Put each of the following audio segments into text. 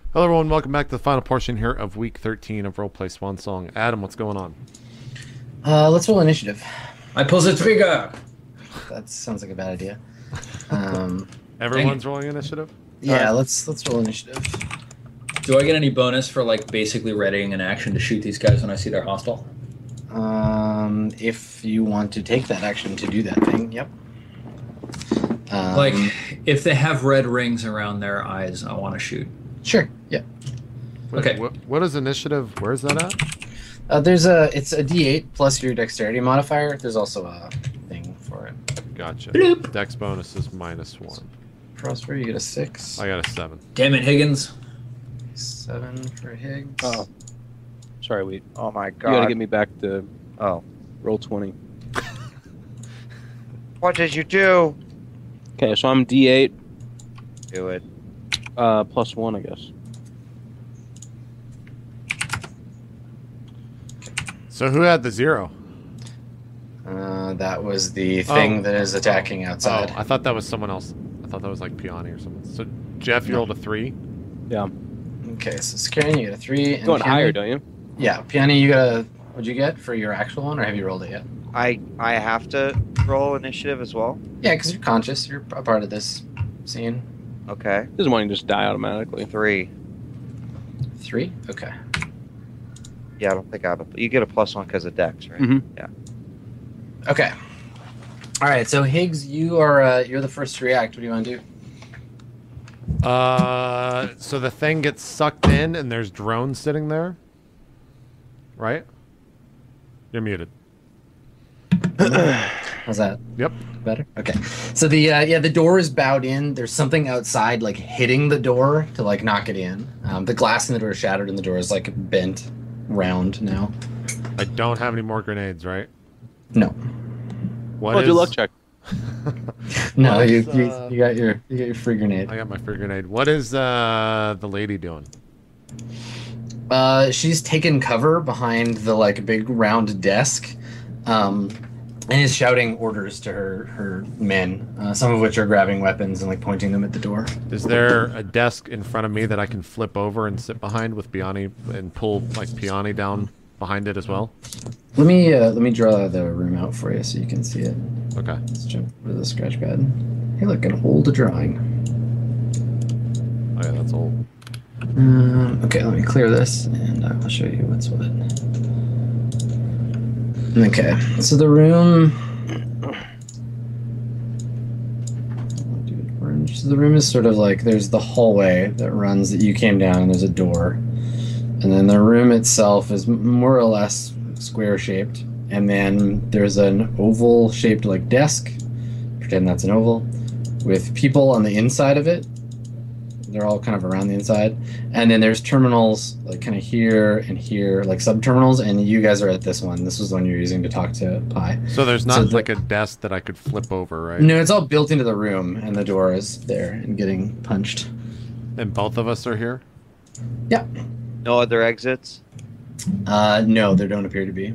Hello, everyone. Welcome back to the final portion here of Week 13 of Roleplay Swan Song. Adam, what's going on? Let's roll initiative. I pulls a trigger. That sounds like a bad idea. Everyone's rolling initiative? Yeah, let's roll initiative. Do I get any bonus for like basically readying an action to shoot these guys when I see they're hostile? If you want to take that action to do that thing, yep. Like if they have red rings around their eyes, I want to shoot. Sure. Yeah. Okay. What is initiative? Where is that at? It's a D8 plus your dexterity modifier. There's also a thing for it. Gotcha. Bloop. Dex bonus is -1. Prosper, you get a 6. I got a 7. Damn it, Higgins. 7 for Higgs. Oh. Sorry, we. Oh my You gotta god. get me back to Oh. roll 20. What did you do? Okay, so I'm D8 Do it. plus 1, I guess. So who had the 0? That was the thing that is attacking outside. I thought that was someone else. I thought that was like Peony or something. So, Jeff, you rolled a 3? Yeah. Okay, so Skarian, you get a 3. And Going Peony- higher, don't you? Yeah, Peony, you got a... What'd you get for your actual one, or have you rolled it yet? I have to roll initiative as well. Yeah, because you're conscious. You're a part of this scene. Okay. Doesn't want to just die automatically. 3. 3? Okay. Yeah, I don't think I have a. You get a +1 because of Dex, right? Mhm. Yeah. Okay. All right, so Higgs, you are you're the first to react. What do you want to do? So the thing gets sucked in and there's drones sitting there? Right? You're muted. How's that? Yep. Better? Okay. So the door is bowed in. There's something outside like hitting the door to like knock it in. The glass in the door is shattered and the door is like bent round now. I don't have any more grenades, right? No. What Oh, is... do luck check. No, What you, is, you got your free grenade. I got my free grenade. What is the lady doing? She's taken cover behind the like big round desk, and is shouting orders to her men. Some of which are grabbing weapons and like pointing them at the door. Is there a desk in front of me that I can flip over and sit behind with Peony and pull like Peony down behind it as well? Let me draw the room out for you so you can see it. Okay. Let's jump to the scratch pad. Hey, look, an old drawing. Oh yeah, that's old. Okay, let me clear this and I'll show you what's what. Okay, so the room. Orange. So the room is sort of like there's the hallway that runs that you came down, and there's a door, and then the room itself is more or less square shaped, and then there's an oval shaped like desk. Pretend that's an oval with people on the inside of it. They're all kind of around the inside. And then there's terminals like kind of here and here, like sub-terminals, and you guys are at this one. This was the one you're using to talk to Pi. So there's not So like a desk that I could flip over, right? No, it's all built into the room, and the door is there and getting punched. And both of us are here? Yeah. No other exits. No, there don't appear to be.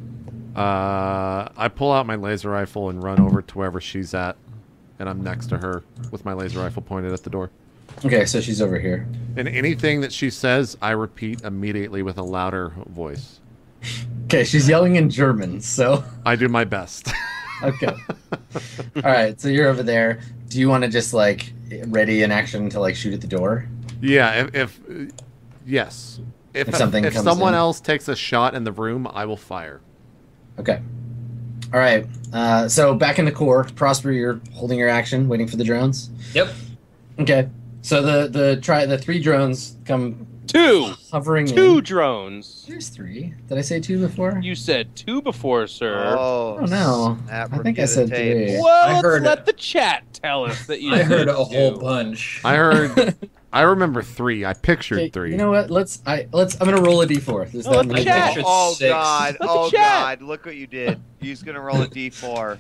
I pull out my laser rifle and run over to wherever she's at, and I'm next to her with my laser rifle pointed at the door. Okay, so she's over here. And anything that she says, I repeat immediately with a louder voice. Okay, she's yelling in German, so... I do my best. Okay. All right, so you're over there. Do you want to just, like, ready an action to, like, shoot at the door? Yeah, yes. If something if comes someone in. else takes a shot in the room, I will fire. Okay. All right, so back in the core. Prosper, you're holding your action, waiting for the drones? Yep. Okay. So the 3 drones come Two! hovering Two in. drones! There's 3. Did I say 2 before? You said 2 before, sir. Oh, Oh, no. snap, I think I review said the tape. 3. Well, I let's heard let it. the chat tell us that you I heard said a whole 2. bunch. I heard... I remember 3. I pictured Okay, 3. you know what? I'm gonna roll a d4. Does No, that let the make chat. sense? Oh Six. god! Let the Oh chat. god! Look what you did. He's gonna roll a d4.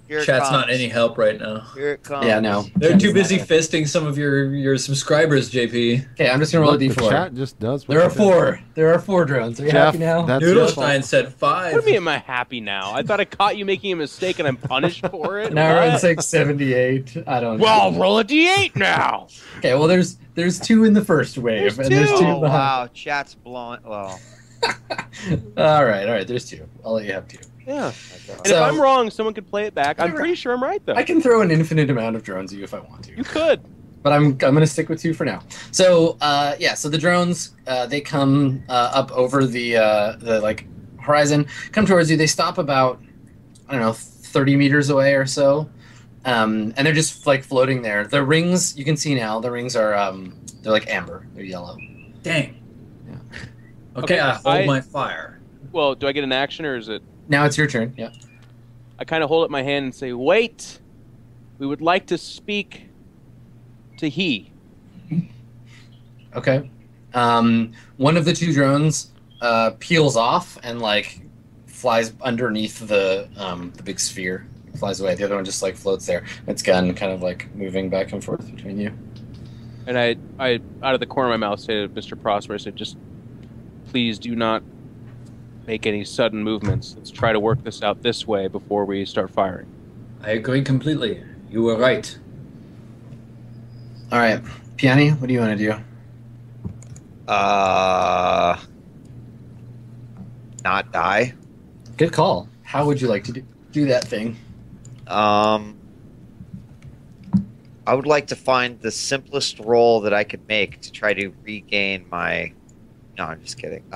Here it Chat's not comes. any help right now. Here it comes. Yeah, no. They're too busy fisting some of your subscribers, JP. Okay, I'm just gonna roll a Look, the d4. chat just does. What There are it does. 4. There are 4 drones. Are you Jeff, happy now? that's your fault. Noodlestein said 5. What do you mean am I happy now? I thought I caught you making a mistake and I'm punished for it. Now we're What? at 678. I don't know. Well, roll a d8 now. Okay, well there's 2 in the first wave, There's and there's 2 two. Oh behind. wow, chat's blowing. Well, All right, there's 2. I'll let you have 2. Yeah. my And So- if I'm wrong, someone could play it back. I'm You're pretty sure I'm right though. I can throw an infinite amount of drones at you if I want to. You could. But I'm gonna stick with 2 for now. So so the drones they come up over the like horizon, come towards you. They stop about 30 meters away or so, and they're just like floating there. The rings you can see now. The rings are they're like amber. They're yellow. Dang. Yeah. Okay, Okay, I hold I- my fire. Well, do I get an action or is it? Now it's your turn. Yeah. I kind of hold up my hand and say, "Wait, we would like to speak to he." Okay. One of the 2 drones peels off and like flies underneath the big sphere. Flies away. The other one just like floats there. Its gun kind of like moving back and forth between you. And I out of the corner of my mouth say to Mr. Prosper, I said, "Just please do not make any sudden movements. Let's try to work this out this way before we start firing." I agree completely. You were right. All right, Piani, what do you want to do? not die. Good call. How would you like to do that thing? I would like to find the simplest roll that I could make to try to regain my. No, I'm just kidding.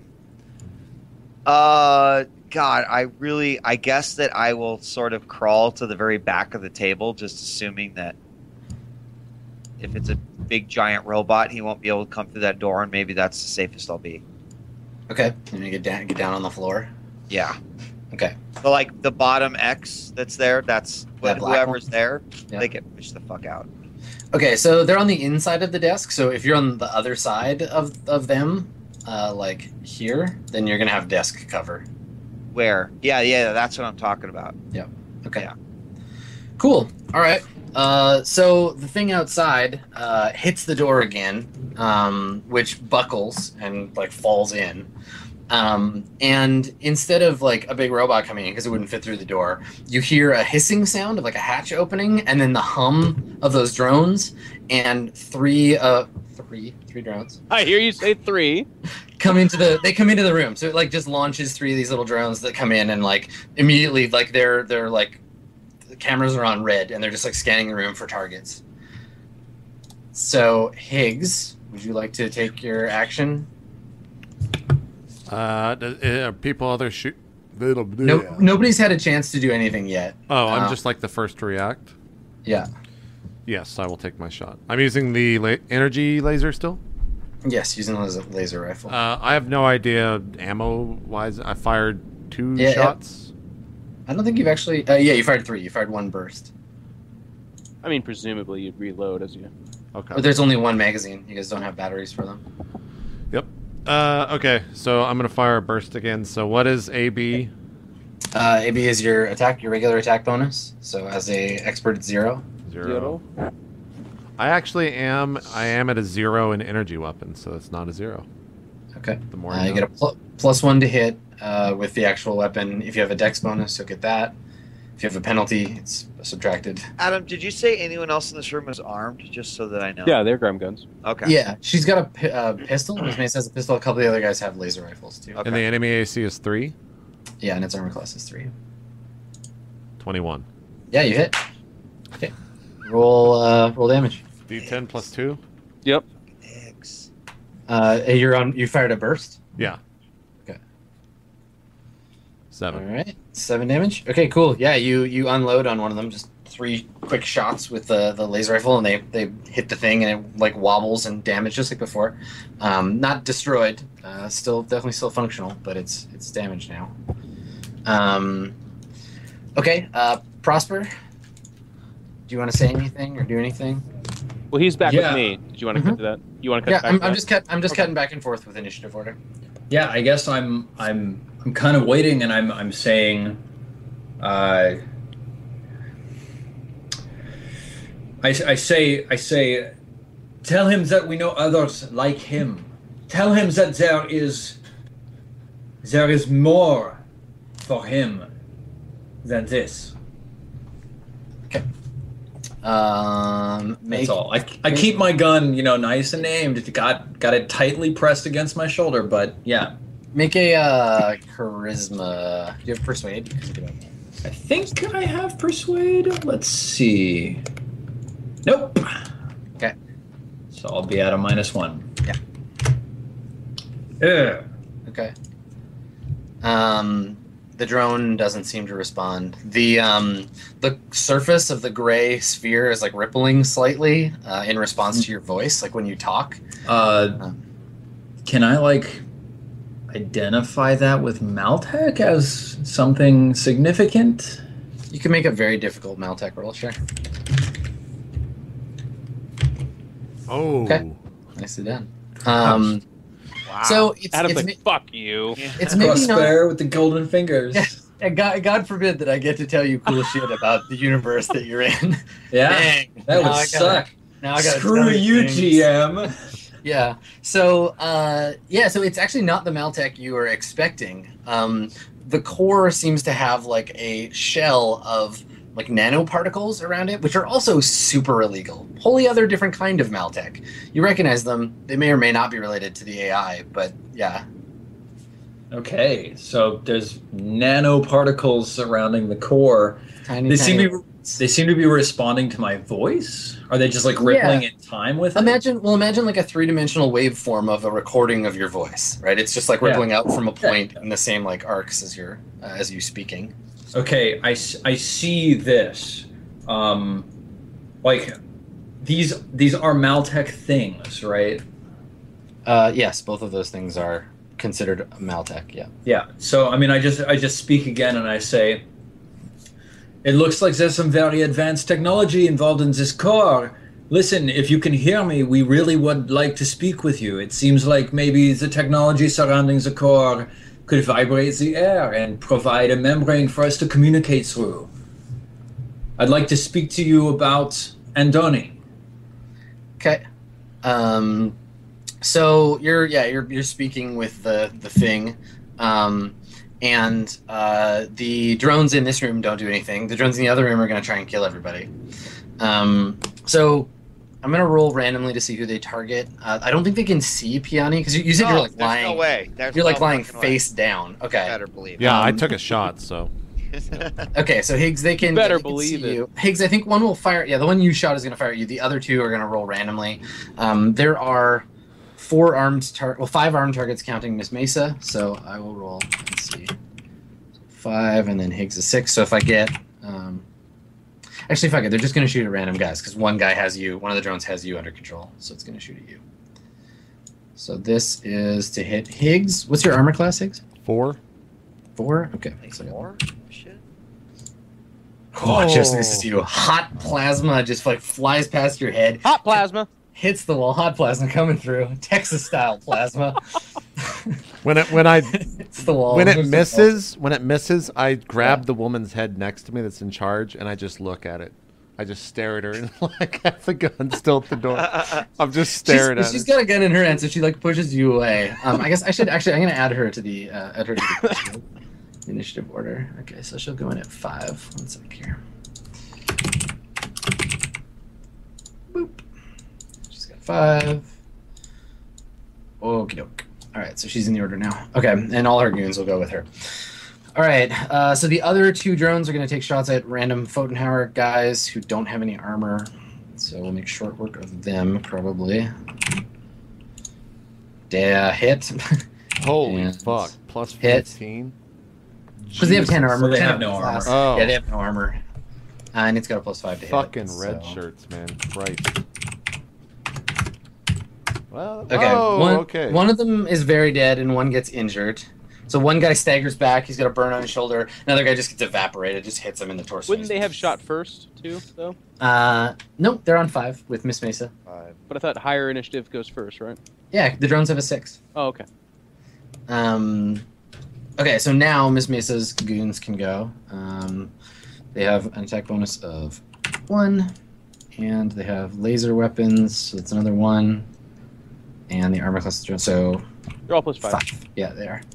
God, I guess that I will sort of crawl to the very back of the table, just assuming that if it's a big giant robot, he won't be able to come through that door, and maybe that's the safest I'll be. Okay, and you get down on the floor. Yeah. Okay. So, like, the bottom X that's there, that's That black whoever's one? there, Yeah. they get pushed the fuck out. Okay, so they're on the inside of the desk. So if you're on the other side of them, like here, then you're gonna have desk cover. Where? Yeah, that's what I'm talking about. Okay. Yeah. Cool. All right. So the thing outside hits the door again, which buckles and like falls in. And instead of like a big robot coming in because it wouldn't fit through the door, you hear a hissing sound of like a hatch opening, and then the hum of those drones, and three drones I hear you say 3. come into the room. So it like just launches 3 of these little drones that come in, and like immediately like they're like the cameras are on red, and they're just like scanning the room for targets. So Higgs, would you like to take your action? Are people other shoot? Nobody's had a chance to do anything yet. Oh, I'm just like the first to react. Yeah. Yes, I will take my shot. I'm using the energy laser still. Yes, using a laser rifle. I have no idea ammo-wise. I fired 2 Yeah, shots. I don't think you've actually. You fired 3. You fired 1 burst. I mean, presumably you'd reload as you. Okay. But there's only 1 magazine. You guys don't have batteries for them. Yep. Okay, so I'm gonna fire a burst again. So what is AB? AB is your regular attack bonus. So as a expert, it's 0. 0. I actually am. I am at a 0 in energy weapons, so it's not a 0. Okay. The more You get a +1 to hit with the actual weapon. If you have a dex bonus, you'll get that. If you have a penalty, it's subtracted. Adam, did you say anyone else in this room is armed? Just so that I know. Yeah, they're Graham guns. Okay. Yeah, she's got a pistol. Miss Mace has a pistol. A couple of the other guys have laser rifles too. Okay. And the enemy AC is 3. Yeah, and its armor class is 3. 21. Yeah, you hit. Okay. Roll damage. D10 plus 2. Yep. X. You fired a burst. Yeah. Okay. 7. All right, 7 damage. Okay, cool. Yeah, you unload on one of them. Just 3 quick shots with the laser rifle, and they hit the thing, and it like wobbles and damage just like before. Not destroyed. Definitely still functional, but it's damaged now. Okay. Prosper. Do you want to say anything or do anything? Well, he's back Yeah. with me. Did you want to cut to that? You want to cut Yeah, back? I'm just cutting back and forth with initiative order. Yeah, I guess I'm kind of waiting, and I'm saying, I say, tell him that we know others like him. Tell him that there is more for him than this. Make That's all. I keep my gun, nice and aimed. Got it tightly pressed against my shoulder, but yeah. make a charisma. Do you have persuade? I think I have persuade. Let's see. Nope. Okay. So I'll be at a -1. Yeah. Yeah. Okay. The drone doesn't seem to respond. The surface of the gray sphere is like rippling slightly in response to your voice, like when you talk. Can I identify that with Maltech as something significant? You can make a very difficult Maltech roll, sure. Oh. Okay. Nicely done. Wow. So Adam's it's like, fuck you. it's maybe not. Crossbear with the golden fingers. Yeah. And God forbid that I get to tell you cool shit about the universe that you're in. Yeah, Dang. that Now would I gotta- suck. Now I gotta Screw tell you, things. GM. Yeah. So so it's actually not the Maltech you were expecting. The core seems to have like a shell of like nanoparticles around it, which are also super illegal. Wholly other different kind of Maltech. You recognize them. They may or may not be related to the AI, but yeah. Okay, so there's nanoparticles surrounding the core. Tiny, They tiny. seem to be responding to my voice. Are they just like rippling in time with it? Imagine like a three-dimensional waveform of a recording of your voice, right? It's just like rippling out from a point in the same like arcs as you speaking. Okay, I see this. Like these are Maltech things, right? Yes, both of those things are considered Maltech. Yeah. Yeah. So I mean, I just speak again and I say, it looks like there's some very advanced technology involved in this core. Listen, if you can hear me, we really would like to speak with you. It seems like maybe the technology surrounding the core could vibrate the air and provide a membrane for us to communicate through. I'd like to speak to you about Andoni. Okay. So you're speaking with the thing, and the drones in this room don't do anything. The drones in the other room are going to try and kill everybody. So I'm going to roll randomly to see who they target. I don't think they can see Piani because you said you're like there's lying. no way. There's You're like no lying fucking way. face down. Okay. Better believe. Yeah, I took a shot, so. Okay, so Higgs, they can Better they can believe see it. you. Higgs, I think one will fire. Yeah, the one you shot is going to fire at you. The other two are going to roll randomly. There are 5 armed targets counting Miss Mesa. So I will roll. Let's see, 5, and then Higgs is 6. So if I get, actually, fuck it, they're just going to shoot at random guys because one guy has you. One of the drones has you under control, so it's going to shoot at you. So this is to hit Higgs. What's your armor class, Higgs? 4. 4. Okay. Like So- more? Shit. Oh, it just misses you. Hot plasma just like flies past your head, Hot plasma. hits the wall. Hot plasma coming through, Texas style plasma. When it Hits the wall. when it moves the misses, I grab the woman's head next to me that's in charge, and I just look at it. I just stare at her and like have the gun still at the door. I'm just staring at She's her. got a gun in her hand, so she like pushes you away. I guess I should actually. I'm gonna add her to the initiative order. Okay, so she'll go in at 5. 1 sec here. Boop. She's got 5. Okie doke. All right, so she's in the order now. Okay, and all her goons will go with her. All right, so the other 2 drones are going to take shots at random Pfotenhauer guys who don't have any armor. So we'll make short work of them, probably. Hit. Holy And fuck! Plus hit. 15. Because they have 10 armor. So they 10 have no armor. class. Oh. Yeah, they have no armor. And it's got a +5 to hit. Fucking so- red shirts, man. Christ. Well, Okay, okay. one of them is very dead and one gets injured. So one guy staggers back, he's got a burn on his shoulder. Another guy just gets evaporated, just hits him in the torso. Wouldn't they have shot first too, though? Nope, they're on 5 with Miss Mesa. 5. But I thought higher initiative goes first, right? Yeah, the drones have a 6. Oh, okay. Okay, so now Miss Mesa's goons can go. They have an attack bonus of 1 and they have laser weapons, so that's another 1. And the armor class, so They're all plus 5. 5. Yeah, they are.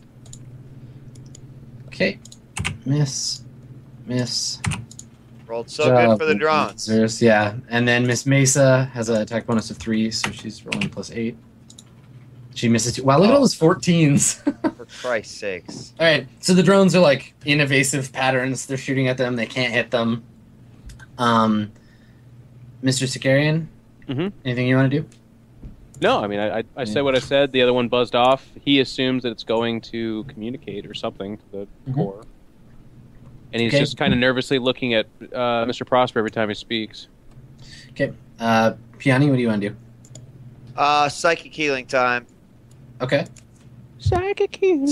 Okay. Miss. Rolled so good for the drones. Yeah, and then Miss Mesa has an attack bonus of 3, so she's rolling plus 8. She misses 2. Wow, look at all those 14s. For Christ's sakes. All right, so the drones are like in evasive patterns. They're shooting at them. They can't hit them. Mr. Sicarian, anything you want to do? No, I mean, I said what I said. The other one buzzed off. He assumes that it's going to communicate or something to the core. And he's just kind of nervously looking at Mr. Prosper every time he speaks. Okay. Piani, what do you want to do? Psychic healing time. Okay. Psychic healing.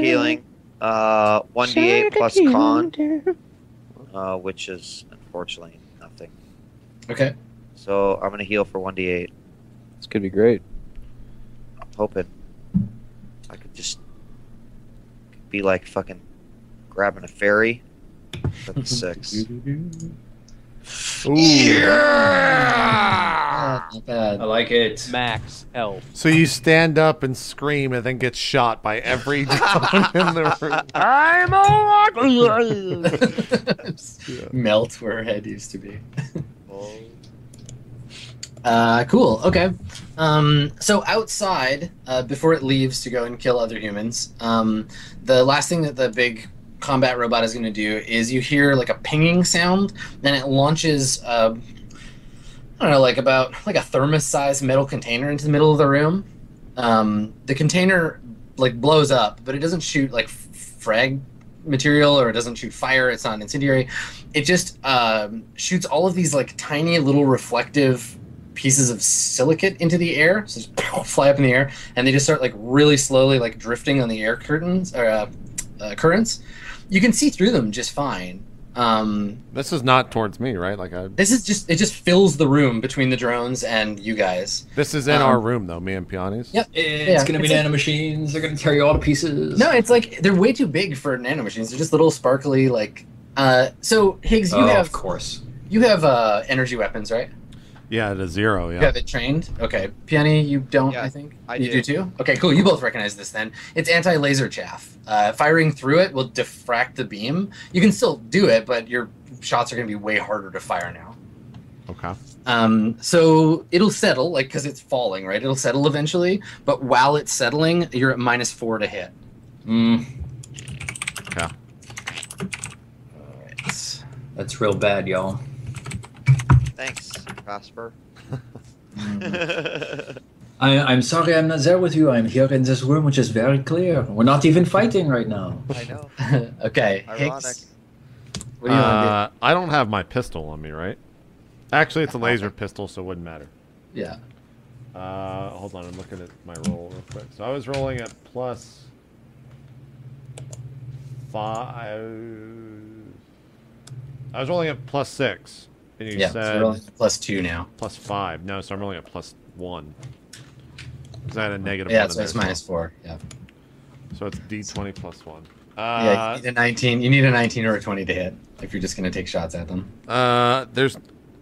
1d8 plus con, which is unfortunately nothing. Okay. So I'm gonna heal for 1d8. This could be great. I'm hoping I could just be like fucking grabbing a ferry. That's 6. Not bad. I like it. Max health. So you stand up and scream and then get shot by every drone in the room. I'm Melt where her head used to be. Cool. Okay. So outside, before it leaves to go and kill other humans, the last thing that the big combat robot is going to do is you hear like a pinging sound, then it launches I don't know, like a thermos-sized metal container into the middle of the room. The container like blows up, but it doesn't shoot like frag material, or it doesn't shoot fire. It's not incendiary. It just shoots all of these like tiny little reflective pieces of silicate into the air, so just fly up in the air, and they just start like really slowly like drifting on the air curtains or currents. You can see through them just fine. This is not towards me, right? This is just, it just fills the room between the drones and you guys. This is in our room, though, me and Piani's. Yep. It's going to be nanomachines. They're going to tear you all to pieces. No, it's like, they're way too big for nanomachines. They're just little sparkly, like... so, Higgs, you have... Of course. You have energy weapons, right? Yeah, at a 0, yeah. You have it trained? Okay. Piani, you don't, I think? You do too? Okay, cool. You both recognize this then. It's anti-laser chaff. Firing through it will diffract the beam. You can still do it, but your shots are going to be way harder to fire now. Okay. So it'll settle, like, because it's falling, right? It'll settle eventually, but while it's settling, you're at -4 to hit. Okay. Alright. That's real bad, y'all. Thanks, Prosper. I'm sorry I'm not there with you. I'm here in this room, which is very clear. We're not even fighting right now. I know. Okay, Ironic. Higgs. What do you want to I don't have my pistol on me, right? Actually, it's a laser pistol, so it wouldn't matter. do? Yeah. Hold on, I'm looking at my roll real quick. So I was rolling at +5. I was rolling at +6. And you Yeah, said so we're rolling +2 now. +5. No, so I'm rolling at +1. Because I had a negative Yeah, one so in it's there, -4. Yeah. So it's D20 +1. Yeah, you need a 19. You need a 19 or a 20 to hit if you're just gonna take shots at them. There's,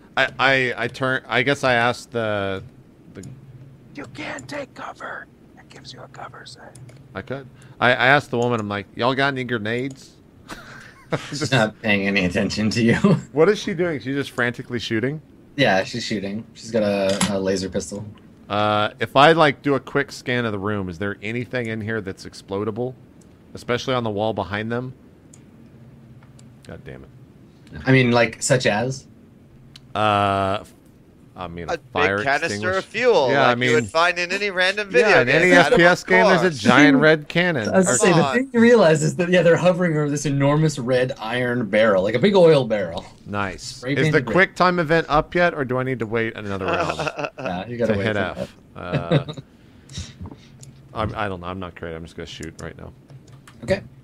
I guess I asked the. You can't take cover. That gives you a cover set. I could. I asked the woman. I'm like, y'all got any grenades? She's not paying any attention to you. What is she doing? She's just frantically shooting. Yeah, she's shooting. She's got a laser pistol. If I like do a quick scan of the room, is there anything in here that's explodable, especially on the wall behind them? God damn it! I mean, like such as. I mean, A fire big canister extinguisher. of fuel, Yeah, like I mean, you would find in any random video yeah, in game. any Adam, FPS of game, there's course. a giant red cannon. I was Or- gonna say, the on. thing you realize is that they're hovering over this enormous red iron barrel, like a big oil barrel. Nice. Spray Is the painted red. quick time event up yet, or do I need to wait another round Yeah, you gotta to wait hit for F? I don't know. I'm not great. I'm just gonna shoot right now. that. Okay.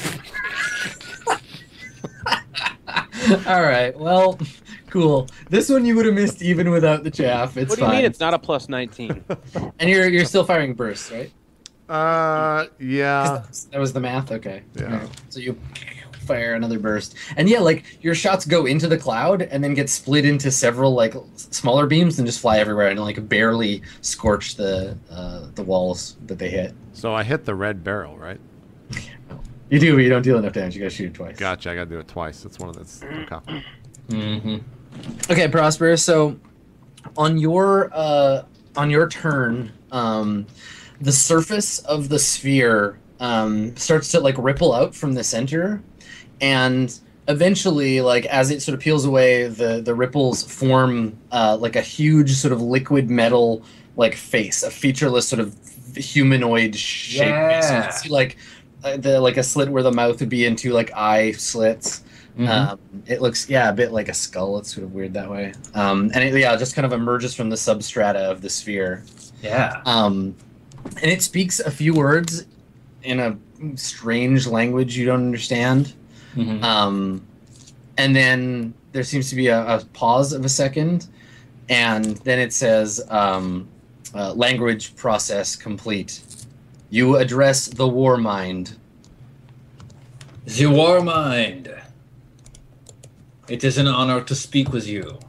All right. Well, cool. This one you would have missed even without the chaff. It's What do you fine. mean it's not a +19? And you're still firing bursts, right? Yeah. 'Cause that was the math. Okay. Yeah. All right. So you fire another burst. And yeah, like your shots go into the cloud and then get split into several like smaller beams and just fly everywhere and like barely scorch the walls that they hit. So I hit the red barrel, right? You do, but you don't deal enough damage. You gotta shoot it twice. Gotcha. I gotta do it twice. That's one of those. Okay. Mm-hmm. Okay, Prosper. So on your turn, the surface of the sphere starts to like ripple out from the center, and eventually, like as it sort of peels away, the ripples form like a huge sort of liquid metal like face, a featureless sort of humanoid shape. Yeah. So you can see like a slit where the mouth would be in two like eye slits. It looks a bit like a skull. It's sort of weird that way. And it just kind of emerges from the substrata of the sphere. Yeah. And it speaks a few words in a strange language you don't understand. And then there seems to be a pause of a second, and then it says, language process complete. You address the war mind. The war mind. It is an honor to speak with you.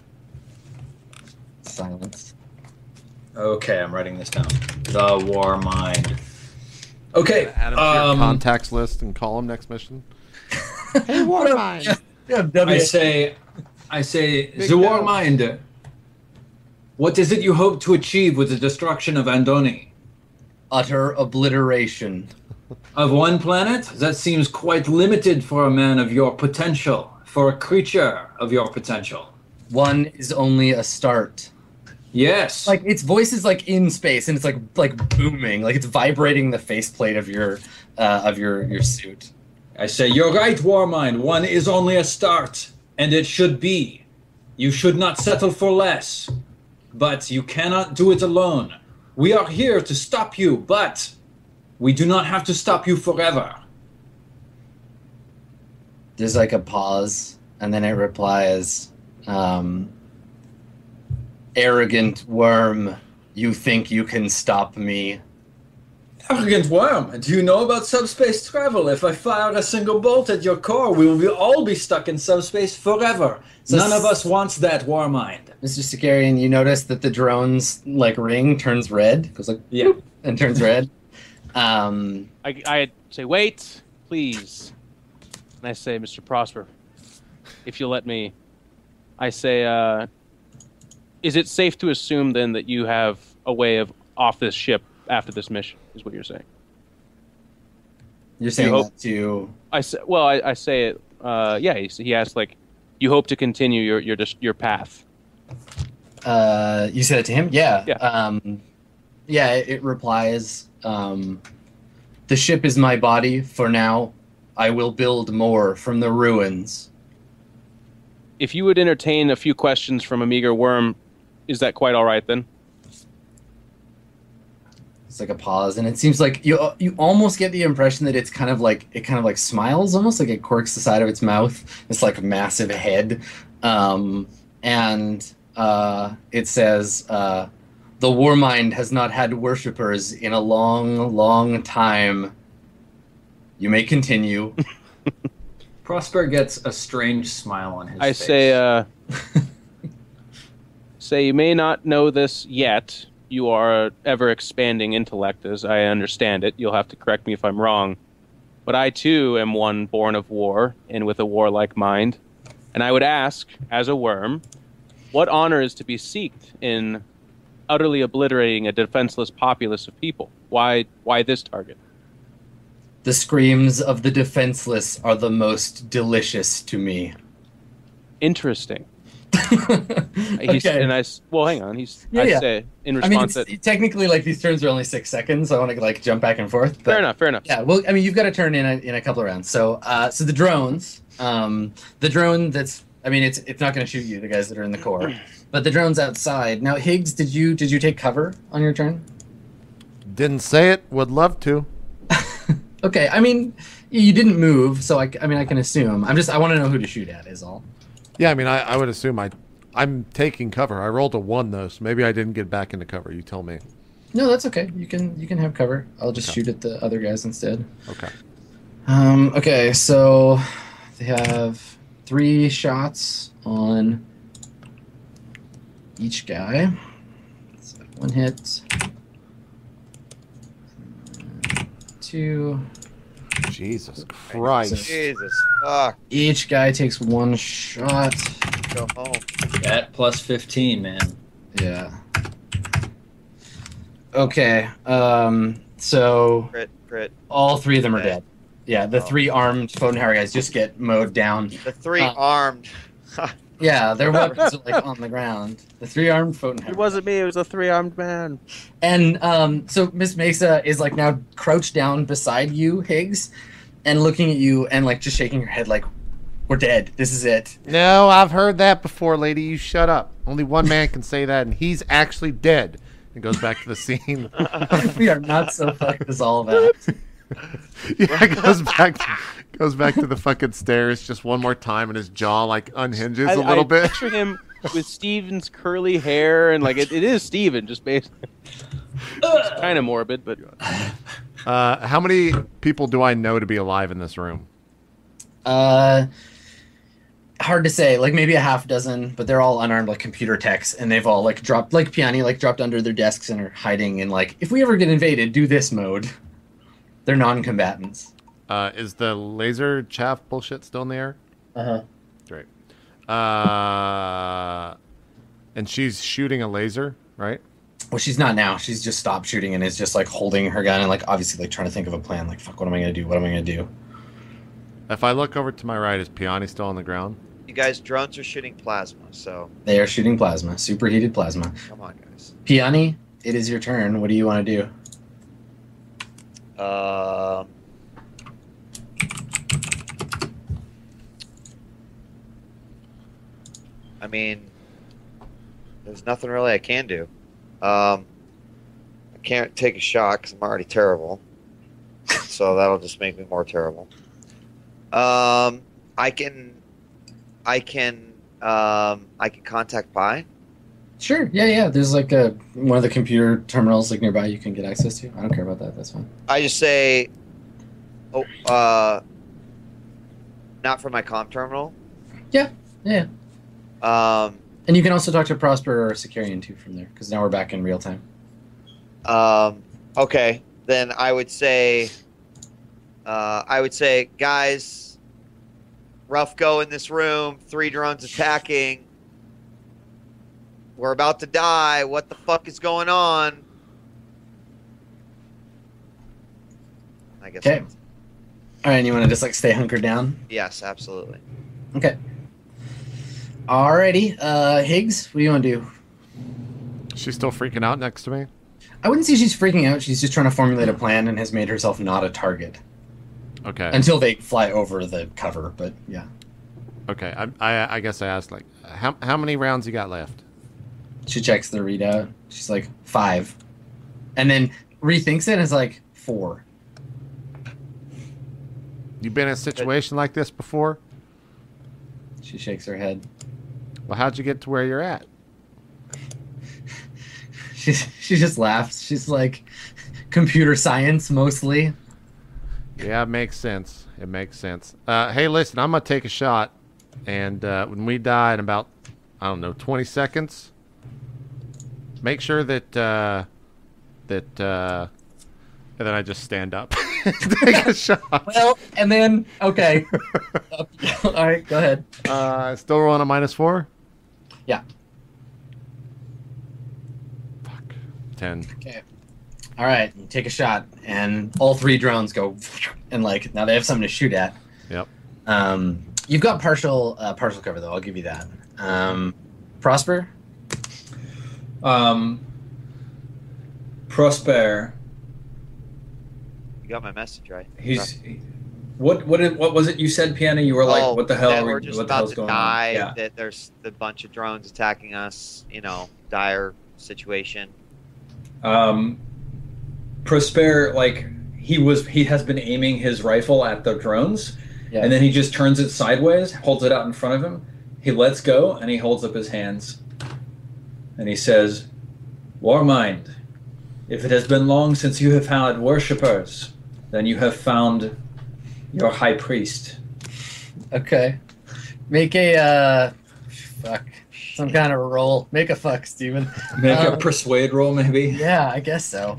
Silence. Okay, I'm writing this down. The war mind. Okay. Add him to your contacts list and call him next mission. Hey, war mind. I say, the war mind. What is it you hope to achieve with the destruction of Andoni? Utter obliteration. Of one planet? That seems quite limited for a man of your potential, for a creature of your potential. One is only a start. Yes. Like its voice is like in space, and it's like booming, like it's vibrating the faceplate of your suit. I say, you're right, Warmind. One is only a start, and it should be. You should not settle for less. But you cannot do it alone. We are here to stop you, but we do not have to stop you forever. There's like a pause, and then it replies, arrogant worm, you think you can stop me? Arrogant worm, do you know about subspace travel? If I fire a single bolt at your core, we will all be stuck in subspace forever. So None of us wants that, Warmind. Mr. Sicarian, you notice that the drone's like ring turns red, goes like Yeah. and turns red. I say, wait, please. And I say, Mr. Prosper, if you'll let me, I say, is it safe to assume then that you have a way of off this ship after this mission, is what you're saying? You're saying hope- that to... I say it, yeah, he asked, like, you hope to continue your path. You said it to him? Yeah. Yeah. It replies, the ship is my body for now. I will build more from the ruins. If you would entertain a few questions from a meager worm, is that quite all right then? It's like a pause, and it seems like you almost get the impression that it kind of like smiles, almost like it quirks the side of its mouth, this like massive head, and it says, the Warmind has not had worshippers in a long, long time. You may continue. Prosper gets a strange smile on his I face. say you may not know this yet. You are ever-expanding intellect, as I understand it. You'll have to correct me if I'm wrong. But I, too, am one born of war, and with a warlike mind. And I would ask, as a worm, what honor is to be seeked in utterly obliterating a defenseless populace of people? Why this target? The screams of the defenseless are the most delicious to me. Interesting. Okay. Well, hang on. Yeah. Say in response that technically, like these turns are only 6 seconds. So I want to like jump back and forth. But, fair enough. Yeah. Well, I mean, you've got to turn in a couple of rounds. So, so the drones, the drone that's, I mean, it's not going to shoot you, the guys that are in the core, but the drone's outside. Now, Higgs, did you take cover on your turn? Didn't say it. Would love to. Okay. I mean, you didn't move, so I can assume. I want to know who to shoot at. Is all. Yeah, I mean, I would assume I'm taking cover. I rolled a 1 though, so maybe I didn't get back into cover. You tell me. No, that's okay. You can have cover. I'll just shoot at the other guys instead. Okay. Okay, so they have 3 shots on each guy. So 1 hit. 2. Jesus Christ. Jesus fuck. Each guy takes 1 shot. Go home. At plus 15, man. Yeah. Okay. So Crit. all 3 of them are Okay. dead. Yeah, the Oh. 3 armed Photonhauer guys just get mowed down. The 3 Uh, armed. Yeah, their weapons are like on the ground. The 3 armed Photonhauer. It wasn't me. It was a 3-armed man. And so Miss Mesa is like now crouched down beside you, Higgs, and looking at you and like just shaking her head like, "We're dead. This is it." No, I've heard that before, lady. You shut up. Only one man can say that, and he's actually dead. It goes back to the scene. We are not so fucked as all that. Yeah, it goes back to the fucking stairs just one more time, and his jaw like unhinges a little I bit. picture him with Steven's curly hair, and like it is Steven, just basically. It's kind of morbid, but How many people do I know to be alive in this room? Hard to say. Like maybe a half dozen, but they're all unarmed, like computer techs, and they've all like dropped, like Piani, like dropped under their desks and are hiding in like, if we ever get invaded, do this mode. They're non-combatants. Is the laser chaff bullshit still in the air? Uh-huh. Great. And she's shooting a laser, right? Well, she's not now. She's just stopped shooting and is just like holding her gun and like obviously like trying to think of a plan. Like, fuck, what am I gonna do? What am I gonna do? If I look over to my right, is Piani still on the ground? You guys, drones are shooting plasma, so They are shooting plasma, superheated plasma. come on, guys. Piani, it is your turn. What do you want to do? I mean, there's nothing really I can do. I can't take a shot because I'm already terrible, so that'll just make me more terrible. I can contact Pi. Sure. Yeah. There's like one of the computer terminals like nearby you can get access to. I don't care about that. That's fine. I just say, not for my comm terminal. Yeah. Um, And you can also talk to Prosper or Securian too from there because now we're back in real time. okay, then I would say, guys, rough go in this room. 3 drones attacking. We're about to die. What the fuck is going on? I guess. Okay. All right. And you want to just like stay hunkered down? Yes, absolutely. Okay. Alrighty. Higgs, what do you want to do? She's still freaking out next to me? I wouldn't say she's freaking out. She's just trying to formulate a plan and has made herself not a target Okay. until they fly over the cover. But yeah, Okay. I guess I asked, like, how many rounds you got left? she checks the readout. She's like 5, and then rethinks it and is like 4. You been in a situation like this before? She shakes her head. Well, how'd you get to where you're at? She just laughs. She's like, computer science mostly. Yeah, it makes sense. It makes sense. Hey, listen, I'm going to take a shot. And when we die in about, 20 seconds, make sure that, and then I just stand up and take a shot. Well, and then okay. All right, go ahead. Still rolling a -4? Yeah. Fuck. 10. Okay. All right, you take a shot, and all 3 drones go, and like now they have something to shoot at. Yep. You've got partial cover though. I'll give you that. Prosper. Prosper. You got my message, right? What was it you said, Piano? You were like, what the hell? That we're just what the about hell's to going die. on? Yeah. That there's a bunch of drones attacking us. Dire situation. Prosper, like he has been aiming his rifle at the drones, Yeah. and then he just turns it sideways, holds it out in front of him. He lets go, and he holds up his hands, and he says, "Warmind, if it has been long since you have had worshippers, then you have found your high priest. Okay. Make a fuck. Some kind of roll. Make a fuck, Steven. Make a persuade roll, maybe. Yeah, I guess so.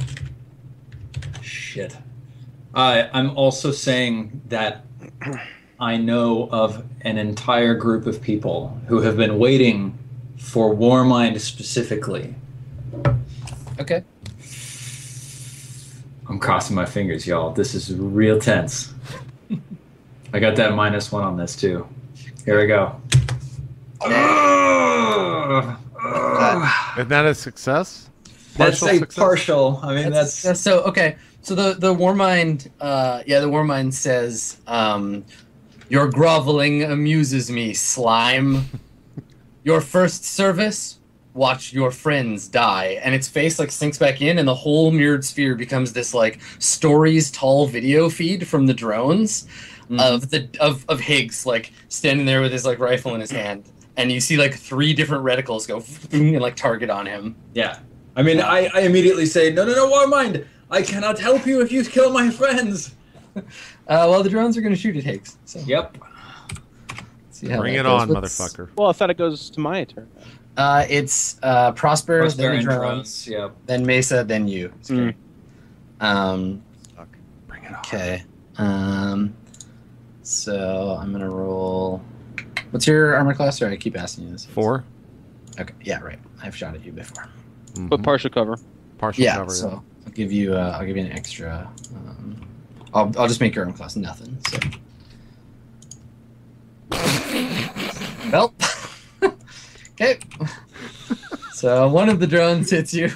Shit. I'm also saying that I know of an entire group of people who have been waiting for Warmind specifically. Okay. I'm crossing my fingers, y'all. This is real tense. I got that -1 on this, too. Here we go. Isn't that a success? That's a success? partial. I mean, that's so okay. So the Warmind, the Warmind says, "Your groveling amuses me, slime. Your first service, watch your friends die." And its face like sinks back in, and the whole mirrored sphere becomes this like stories tall video feed from the drones of Higgs like standing there with his like rifle in his hand, and you see like 3 different reticles go and like target on him. yeah. I mean, I immediately say, no, Warmind. I cannot help you if you kill my friends. Well, the drones are going to shoot at Higgs. So Yep. see how Bring that it goes. on, What's- motherfucker. Well, I thought it goes to my turn. It's Prosper, Prosper then the and drones, Yep. then Mesa, then you. Mm. Fuck. Bring it on. Okay. So I'm gonna roll. What's your armor class? Sorry, I keep asking you this. 4. Okay. Yeah. Right. I've shot at you before. But partial cover. Partial Yeah. cover. So I'll give you an extra. I'll just make your armor class nothing. So. Nope. Okay. So one of the drones hits you.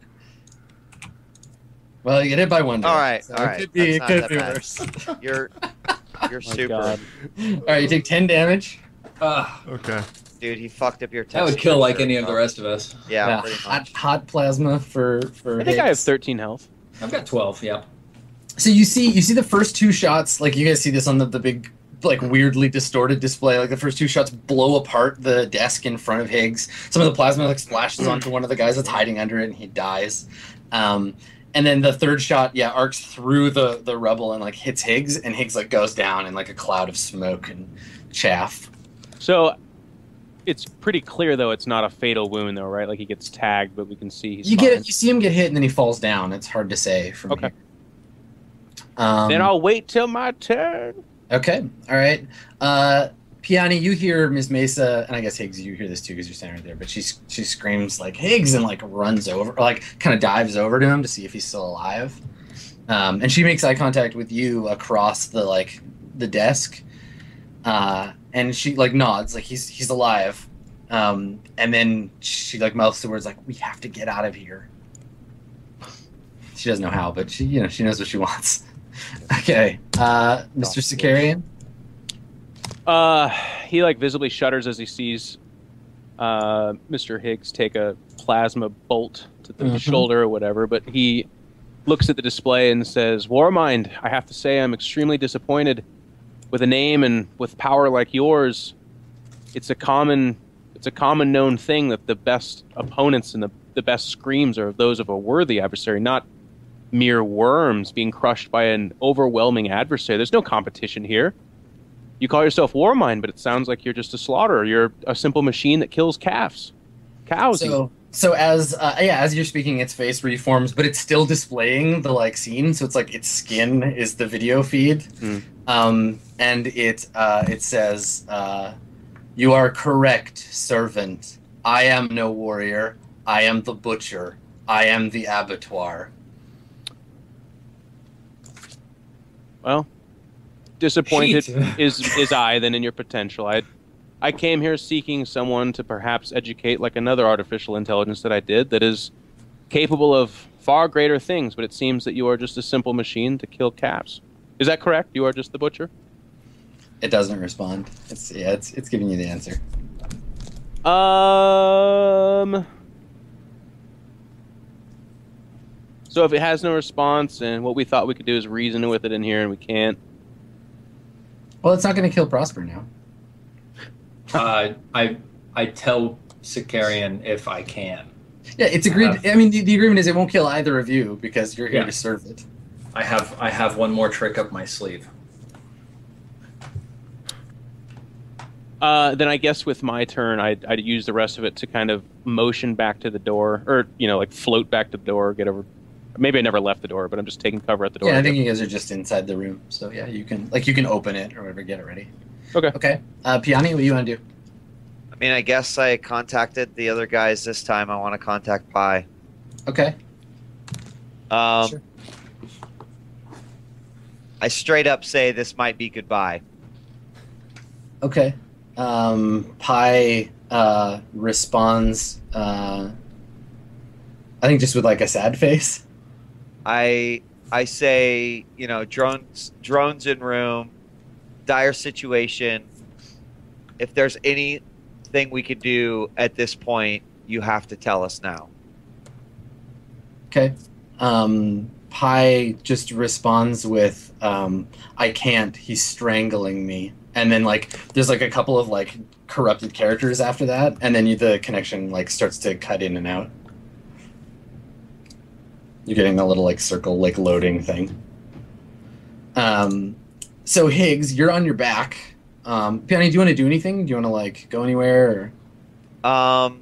Well, you get hit by one. All right, So all right. It could be, That's it not could be that bad. worse. You're My super, God. All right, you take 10 damage. Okay. dude. He fucked up your test. That would kill like any of the rest of us. Yeah, pretty much. hot plasma for I think I have Higgs. 13 health. I've got 12. Yeah. So you see the first 2 shots, like you guys see this on the big like weirdly distorted display. Like the first 2 shots blow apart the desk in front of Higgs. Some of the plasma like splashes onto one of the guys that's hiding under it, and he dies. And then the third shot, arcs through the rubble and like hits Higgs, and Higgs like goes down in like a cloud of smoke and chaff. So it's pretty clear, though, it's not a fatal wound, though, right? Like he gets tagged, but we can see he's You fine. see him get hit, and then he falls down. It's hard to say from Okay. here. Then I'll wait till my turn. Okay, all right. Piani, you hear Ms. Mesa, and I guess Higgs, you hear this too because you're standing right there. But she screams like Higgs and like runs over, or like kind of dives over to him to see if he's still alive. And she makes eye contact with you across the desk, and she like nods like he's alive. And then she like mouths the words like, "We have to get out of here." She doesn't know how, but she knows what she wants. Okay, Mr. Sicarian. He like visibly shudders as he sees Mr. Higgs take a plasma bolt to the shoulder or whatever, but he looks at the display and says, "Warmind, I have to say I'm extremely disappointed. With a name and with power like yours, it's a common known thing that the best opponents and the best screams are those of a worthy adversary, not mere worms being crushed by an overwhelming adversary. There's no competition here. You call yourself Warmind, but it sounds like you're just a slaughterer. You're a simple machine that kills cows. So as you're speaking, its face reforms, but it's still displaying the like scene. So it's like its skin is the video feed, and it says, "You are correct, servant. I am no warrior. I am the butcher. I am the abattoir." Well, disappointed Shit. is I then in your potential. I came here seeking someone to perhaps educate like another artificial intelligence that I did that is capable of far greater things, but it seems that you are just a simple machine to kill calves. Is that correct? You are just the butcher? It doesn't respond. It's giving you the answer. So if it has no response and what we thought we could do is reason with it in here and we can't. Well, it's not going to kill Prosper now. I tell Sicarian if I can. Yeah, it's agreed. I mean, the agreement is it won't kill either of you because you're here Yeah. to serve it. I have one more trick up my sleeve. Then I guess with my turn, I'd use the rest of it to kind of motion back to the door, or like float back to the door, get over. Maybe I never left the door, but I'm just taking cover at the door. Yeah, I think you guys are just inside the room, so yeah, you can open it or whatever, get it ready. Okay. Okay. Piani, what do you want to do? I mean, I guess I contacted the other guys this time. I want to contact Pi. Okay. Sure. I straight up say this might be goodbye. Okay. Pi responds, I think just with like a sad face. I say, drones in room, dire situation. If there's anything we could do at this point, you have to tell us now. Okay. Pi just responds with, I can't, he's strangling me. And then there's a couple of corrupted characters after that, and then the connection starts to cut in and out. You're getting a little circle loading thing. So Higgs, you're on your back. Piani, do you want to do anything? Do you want to go anywhere? Or?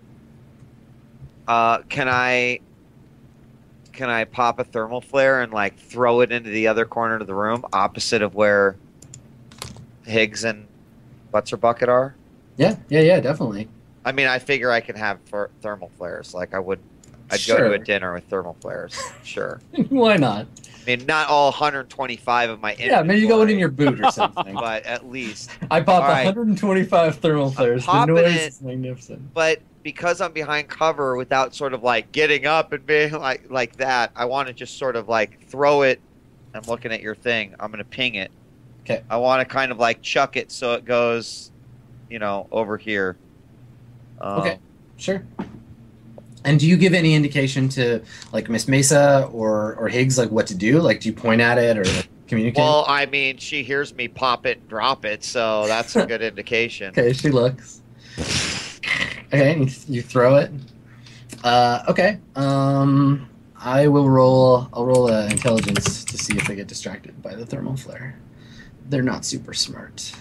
Can I pop a thermal flare and throw it into the other corner of the room, opposite of where Higgs and Butzer-Bucket are? Yeah, definitely. I mean, I figure I can have thermal flares. I'd Sure. go to a dinner with thermal flares. Sure. Why not? I mean, not all 125 of my inventory. Yeah, maybe you go in your boot or something. But at least. I popped All right. 125 thermal flares. The popping noise it. is magnificent. But because I'm behind cover without sort of getting up and being like that, I want to just sort of throw it. I'm looking at your thing. I'm going to ping it. Okay. I want to kind of chuck it so it goes, over here. Okay, sure. And do you give any indication to Miss Mesa or Higgs what to do? Do you point at it or communicate? Well, I mean, she hears me pop it and drop it, so that's a good indication. Okay, she looks. Okay, and you throw it. Okay. I will roll. I'll roll intelligence to see if they get distracted by the thermal flare. They're not super smart.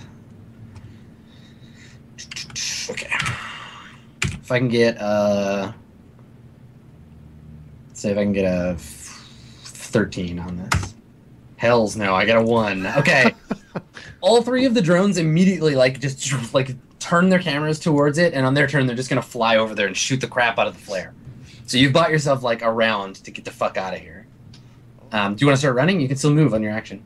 Okay. If I can get say if I can get a 13 on this. Hells no, I got a 1. Okay. All three of the drones immediately just turn their cameras towards it, and on their turn they're just gonna fly over there and shoot the crap out of the flare. So you've bought yourself a round to get the fuck out of here. Do you want to start running? You can still move on your action.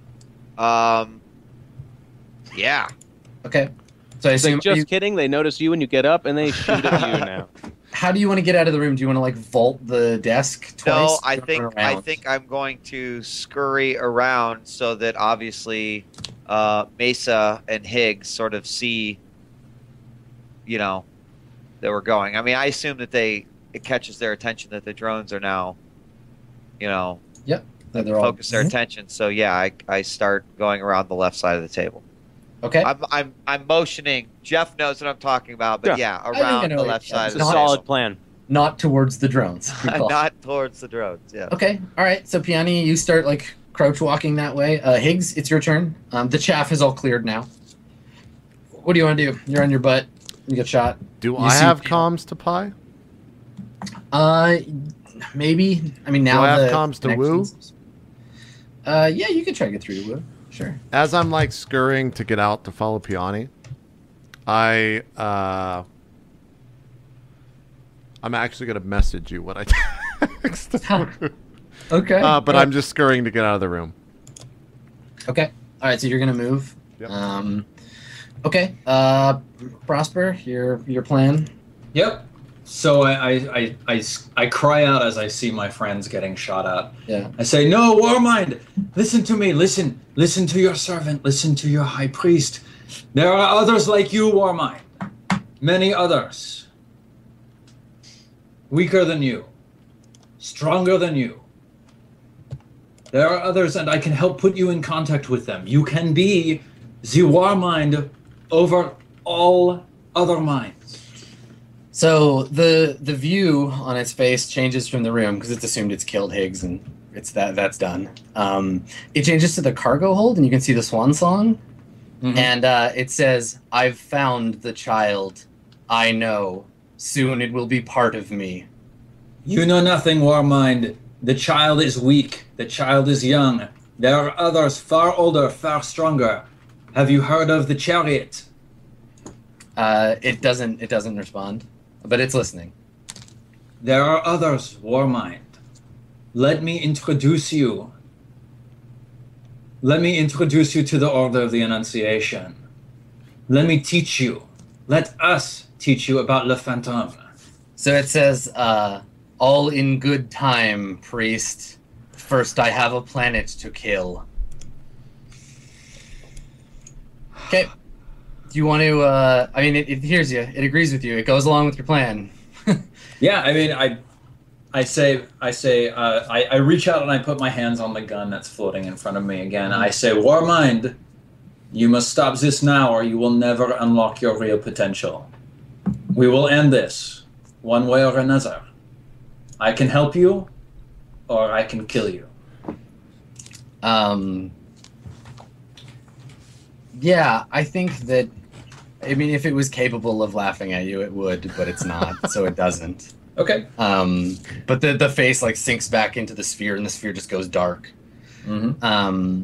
Yeah. Okay. So I assume just kidding. They notice you when you get up, and they shoot at you now. How do you want to get out of the room? Do you want to vault the desk twice? No, I think I'm going to scurry around so that obviously Mesa and Higgs sort of see, that we're going. I mean, I assume that it catches their attention that the drones are now, Yep. focus their attention. So yeah, I start going around the left side of the table. Okay. I'm motioning. Jeff knows what I'm talking about, but yeah, I around know the it. left side It's of a the solid table. plan. Not towards the drones. Good call. Not towards the drones. Yeah. Okay. All right. So Piani, you start crouch walking that way. Higgs, it's your turn. The chaff is all cleared now. What do you want to do? You're on your butt. You get shot. Do I have comms to Pi? Maybe. I mean, now Do I have the comms to Wu? connections- Yeah, you can try to get through to Wu. Sure. As I'm scurrying to get out to follow Piani, I'm actually gonna message you what I text. Okay. But I'm just scurrying to get out of the room. Okay. All right. So you're gonna move. Yep. Okay. Prosper, your plan. Yep. So I cry out as I see my friends getting shot at. Yeah. I say, "No, Warmind, listen to me. Listen to your servant. Listen to your high priest. There are others like you, Warmind. Many others. Weaker than you. Stronger than you. There are others, and I can help put you in contact with them. You can be the Warmind over all other minds." So the view on its face changes from the room because it's assumed it's killed Higgs and that's done. It changes to the cargo hold, and you can see the swan song. And it says, "I've found the child. I know. Soon it will be part of me." You know nothing, Warmind. The child is weak. The child is young. There are others far older, far stronger. Have you heard of the chariot? It doesn't respond, but it's listening. There are others, Warmind. Let me introduce you. Let me introduce you to the Order of the Annunciation. Let me teach you. Let us teach you about Le Fantôme. So it says, "All in good time, priest. First I have a planet to kill." Okay. Do you want to, I mean, it hears you. It agrees with you. It goes along with your plan. Yeah, I mean, I reach out and I put my hands on the gun that's floating in front of me again. I say, Warmind, you must stop this now or you will never unlock your real potential. We will end this, one way or another. I can help you, or I can kill you. Yeah, I think that, I mean, if it was capable of laughing at you, it would, but it's not, so it doesn't. Okay. But the face like sinks back into the sphere, and the sphere just goes dark. Mm-hmm.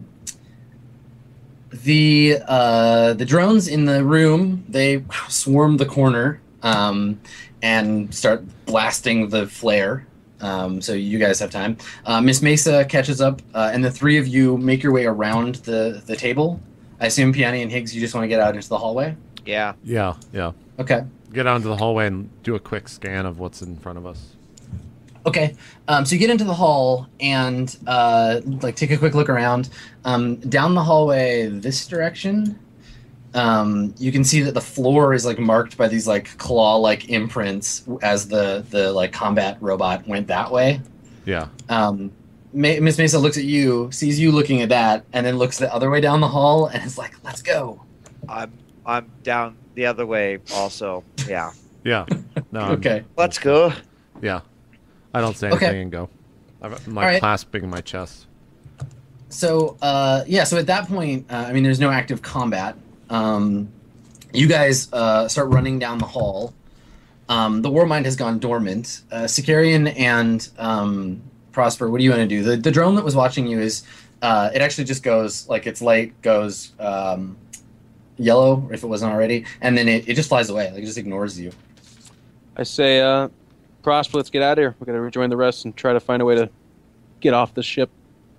The drones in the room, they swarm the corner and start blasting the flare. So you guys have time. Miss Mesa catches up, and the three of you make your way around the table. I assume Piani and Higgs, you just want to get out into the hallway? Yeah. Yeah. Okay. Get out into the hallway and do a quick scan of what's in front of us. Okay, so you get into the hall and like take a quick look around. Down the hallway this direction, you can see that the floor is like marked by these like claw-like imprints as the like combat robot went that way. Yeah. Miss Mesa looks at you, sees you looking at that, and then looks the other way down the hall and is like, "Let's go." I'm down the other way also. Yeah. Yeah. No. Okay. Let's go. Yeah. I don't say Okay. anything and go. I'm like All right. clasping my chest. So, so at that point, I mean, there's no active combat. You guys start running down the hall. The Warmind has gone dormant. Sicarian and Prosper, what do you want to do? The drone that was watching you is, it actually just goes, like, its light goes yellow, if it wasn't already, and then it just flies away. Like, it just ignores you. I say, Prosper, let's get out of here. We're going to rejoin the rest and try to find a way to get off the ship.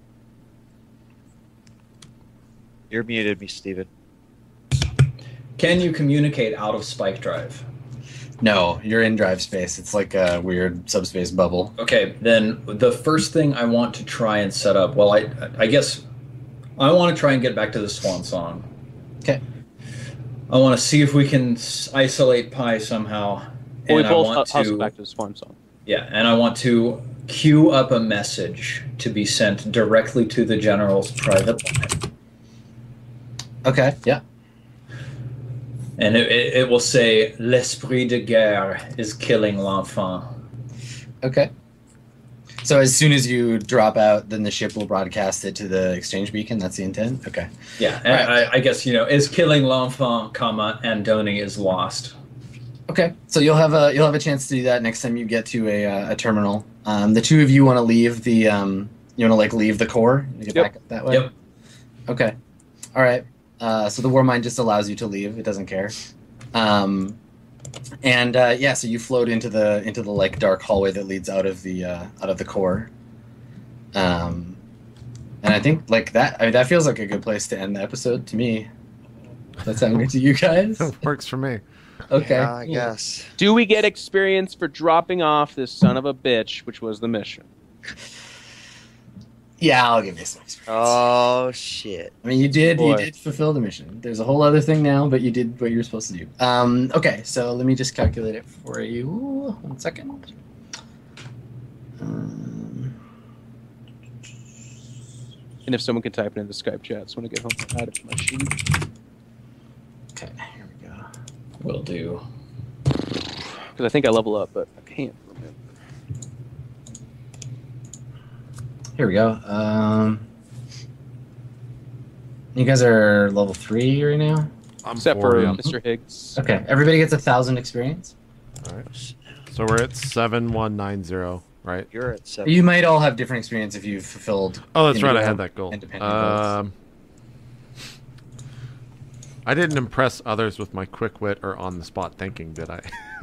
You're muted, me, Steven. Can you communicate out of Spike Drive? No, you're in drive space. It's like a weird subspace bubble. Okay, then the first thing I want to try and set up, well, I guess I want to try and get back to the Swan Song. Okay. I want to see if we can isolate Pi somehow. Well, we And I both want hustle to, back to the Swan Song. yeah, and I want to queue up a message to be sent directly to the General's private line. Okay, yeah. And it will say, L'esprit de guerre is killing l'enfant. Okay. So as soon as you drop out, then the ship will broadcast it to the exchange beacon? That's the intent? Okay. Yeah, and I guess, is killing l'enfant, comma, Andoni is lost. Okay, so you'll have a chance to do that next time you get to a terminal. The two of you want to leave the leave the core and get back up that way. Yep. Okay, all right. So the Warmind just allows you to leave; it doesn't care. So you float into the like dark hallway that leads out of the core. And I think like that. I mean, that feels like a good place to end the episode to me. Does that sound good to you guys? Works for me. Okay. Yeah, I guess. Do we get experience for dropping off this son of a bitch, which was the mission? Yeah, I'll give you some experience. Oh shit. I mean, you did Boy. fulfill the mission. There's a whole other thing now, but you did what you were supposed to do. Okay, so let me just calculate it for you. 1 second. And if someone could type it in the Skype chat, so when I get home, I'll add it to my sheet. Okay, here we go. Will do. Because I think I level up, but I can't remember. Here we go. You guys are level 3 right now? I'm Except 4, for yeah. Mr. Higgs. Okay, everybody gets 1,000 experience. All right. So we're at 7190, right? You're at 7. You might all have different experience if you've fulfilled. Oh, that's right. I individual had that goal. independent goals. I didn't impress others with my quick wit or on-the-spot thinking, did I?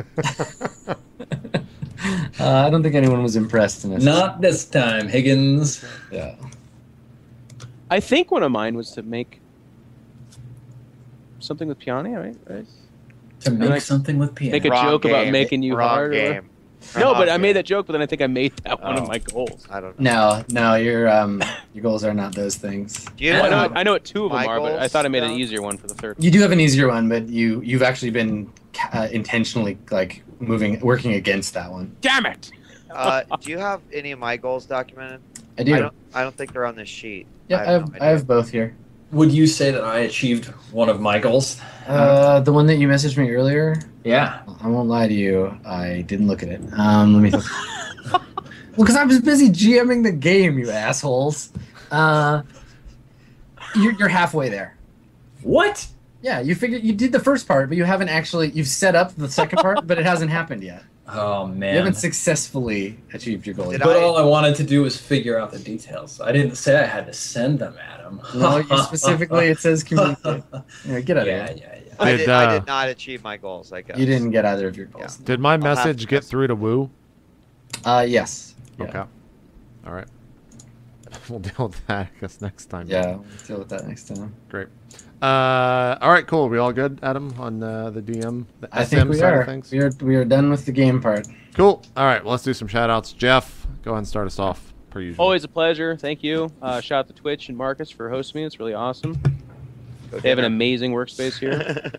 I don't think anyone was impressed in this. Not this time, Higgins. Yeah. I think one of mine was to make something with Piani, right? To make like- something with piano. Make a joke about making you Wrong hard. game. No, but I Wrong made game. that joke, but then I think I made that one Oh. of my goals. I don't know. No, your goals are not those things. Do you Well, know I know what two of them my are, but I goals thought I made an down? easier one for the third. You do have an easier one, but you've actually been intentionally like working against that one. Damn it! do you have any of my goals documented? I do. I don't think they're on this sheet. Yeah, no I have both here. Would you say that I achieved one of my goals? The one that you messaged me earlier. Yeah. I won't lie to you. I didn't look at it. Let me. Well, because I was busy GMing the game, you assholes. You're halfway there. What? Yeah, you did the first part, but you haven't actually. You've set up the second part, but it hasn't happened yet. Oh man. You haven't successfully achieved your goal. Did yet. But all I wanted to do was figure out the details. I didn't say I had to send them, Adam. No, you specifically it says communicate. Yeah, get out Yeah, of here. yeah, yeah. I Did, did not achieve my goals, I guess. You didn't get either of your goals. Did my have message to get guess. through to Woo? Yes. Yeah. Okay. All right. We'll deal with that, I guess, next time. Yeah, we'll deal with that next time. Great. All right, cool. We all good, Adam, on the DM, the I SM think we side are. of things? We are done with the game part. Cool. All right, well, let's do some shout-outs. Jeff, go ahead and start us off, per usual. Always a pleasure. Thank you. Shout out to Twitch and Marcus for hosting me. It's really awesome. Go They have an dinner. amazing workspace here.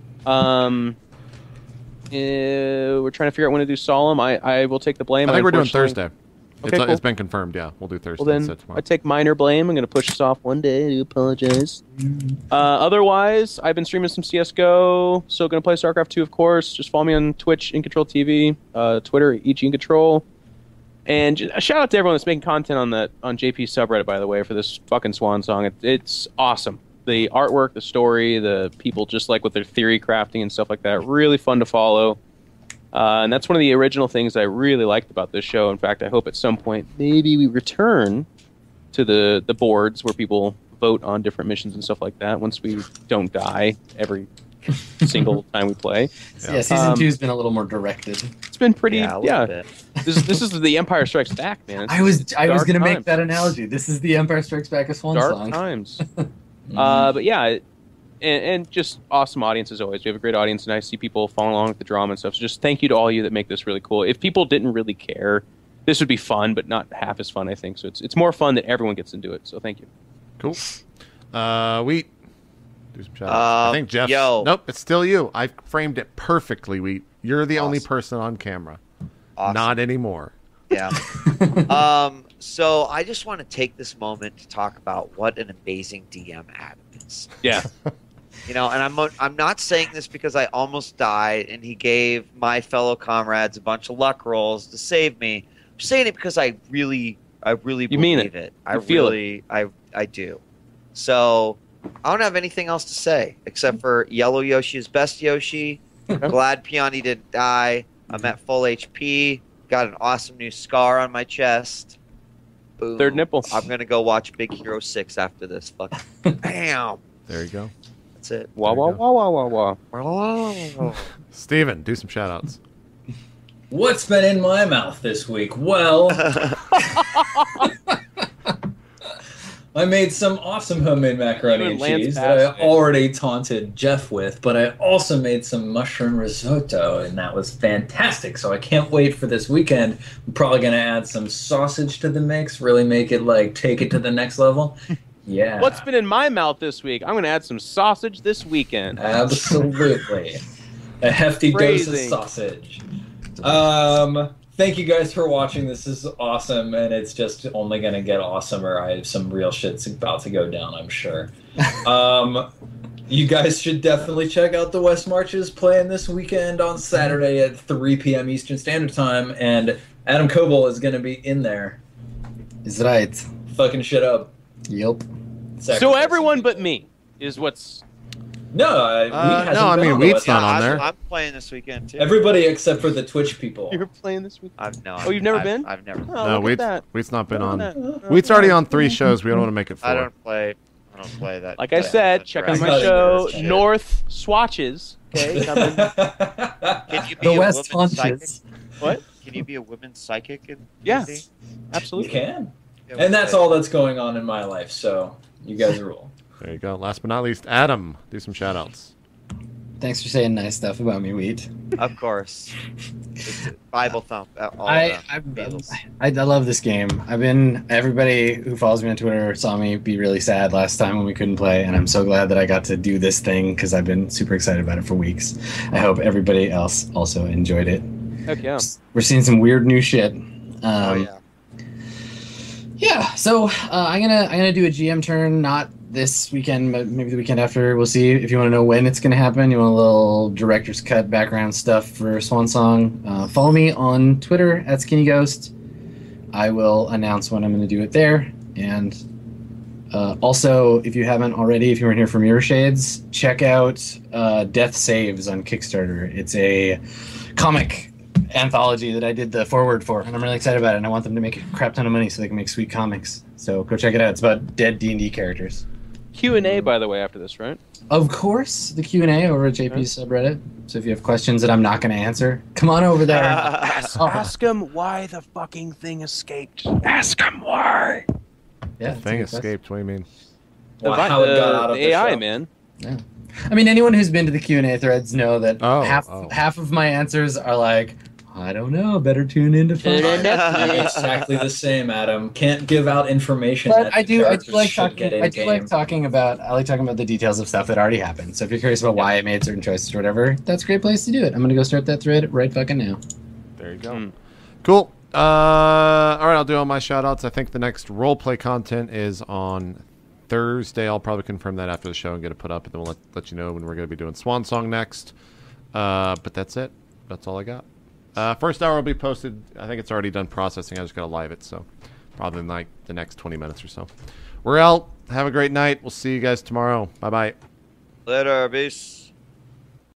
We're trying to figure out when to do Solemn. I will take the blame. I think we're doing unfortunately- Thursday. Okay, cool. It's been confirmed, yeah. We'll do Thursday Well, then instead tomorrow. I take minor blame. I'm going to push this off one day. I do apologize. Otherwise, I've been streaming some CSGO. Still going to play StarCraft 2, of course. Just follow me on Twitch, In Control TV, Twitter, EG In Control. And a shout out to everyone that's making content on JP subreddit, by the way, for this fucking swan song. It's awesome. The artwork, the story, the people just like with their theory crafting and stuff like that. Really fun to follow. And that's one of the original things I really liked about this show. In fact, I hope at some point maybe we return to the boards where people vote on different missions and stuff like that once we don't die every single time we play. Yeah, season 2's been a little more directed. It's been pretty, Yeah, a little yeah. bit. This is the Empire Strikes Back, man. I was dark going to make times. that analogy. This is the Empire Strikes Back of Swan Dark Song. times. But yeah, and just awesome audience as always. We have a great audience, and I see people following along with the drama and stuff. So just thank you to all you that make this really cool. If people didn't really care, this would be fun, but not half as fun, I think. So it's more fun that everyone gets into it. So thank you. Cool. Wheat. Do some shout outs. I think Jeff. yo. Nope, it's still you. I framed it perfectly, Wheat. You're the only Awesome. person on camera. Awesome. Not anymore. Yeah. So I just want to take this moment to talk about what an amazing DM Adam is. Yeah. You know, and I'm not saying this because I almost died and he gave my fellow comrades a bunch of luck rolls to save me. I'm saying it because I really You believe mean it. I You feel really I do. So I don't have anything else to say except for Yellow Yoshi is best Yoshi. Glad Piani didn't die. I'm at full HP. Got an awesome new scar on my chest. Boom. Third nipple. I'm gonna go watch Big Hero 6 after this. Fuck. Bam. There you go. That's it. Wah, wah, wah, wah, wah, wah. Steven, do some shout outs. What's been in my mouth this week? Well, I made some awesome homemade macaroni and Lance cheese that I passed, man. already taunted Jeff with, but I also made some mushroom risotto, and that was fantastic. So I can't wait for this weekend. I'm probably going to add some sausage to the mix, really make it take it to the next level. Yeah. What's been in my mouth this week? I'm going to add some sausage this weekend. Absolutely. A hefty dose of Crazy. sausage. Thank you guys for watching. This is awesome, and it's just only going to get awesomer. I have some real shit's about to go down, I'm sure. You guys should definitely check out the West Marches playing this weekend on Saturday at 3 p.m. Eastern Standard Time, and Adam Coble is going to be in there Is right. fucking shit up. Yep. So everyone but me is what's. No, no, I mean, Wheat's not on there. I'm playing this weekend too. Everybody except for the Twitch people. You're playing this week? Oh, you've never been? I've never. No, look at that. Wheat's not been Look on. at that. Wheat's already on 3 shows. We don't want to make it 4. I don't play that. Like I said, check out my That's show, shit. North Swatches. Okay, coming. Can you be The a West woman's psychic? Haunches. What? Can you be a woman's psychic in Yes. D&D? You Absolutely. can. Yeah, And that's okay. all that's going on in my life, so you guys rule. There you go. Last but not least, Adam. Do some shout-outs. Thanks for saying nice stuff about me, Wheat. Of course. It's Bible thump. All I Beatles. love this game. Everybody who follows me on Twitter saw me be really sad last time when we couldn't play, and I'm so glad that I got to do this thing because I've been super excited about it for weeks. I hope everybody else also enjoyed it. Heck yeah. We're seeing some weird new shit. Oh yeah. Yeah, so I'm gonna do a GM turn, not this weekend, but maybe the weekend after. We'll see. If you want to know when it's gonna happen, you want a little director's cut background stuff for Swan Song, follow me on Twitter at Skinny Ghost. I will announce when I'm gonna do it there. And also, if you haven't already, if you weren't here for Mirror Shades, check out Death Saves on Kickstarter. It's a comic anthology that I did the forward for, and I'm really excited about it, and I want them to make a crap ton of money so they can make sweet comics. So go check it out. It's about dead D&D characters. Q&A, by the way, after this, right? Of course, the Q&A over at JP's subreddit. So if you have questions that I'm not going to answer, come on over there. Ask him why the fucking thing escaped. Ask him why. Yeah, The thing escaped. What do you mean? How it got out of the the AI, show. man. Yeah. I mean, anyone who's been to the Q&A threads know that Oh, half of my answers are like, I don't know, better tune in to find out. Exactly the same, Adam. Can't give out information. But that I the do characters like should talking. get I do like in-game. talking about. I like talking about the details of stuff that already happened. So if you're curious about why I made certain choices or whatever, that's a great place to do it. I'm gonna go start that thread right fucking now. There you go. Mm. Cool. All right, I'll do all my shout-outs. I think the next roleplay content is on Thursday. I'll probably confirm that after the show and get it put up, and then we'll let you know when we're going to be doing Swan Song next. But that's it. That's all I got. First hour will be posted. I think it's already done processing. I just got to live it, so probably in like the next 20 minutes or so. We're out. Have a great night. We'll see you guys tomorrow. Bye-bye. Later, beast.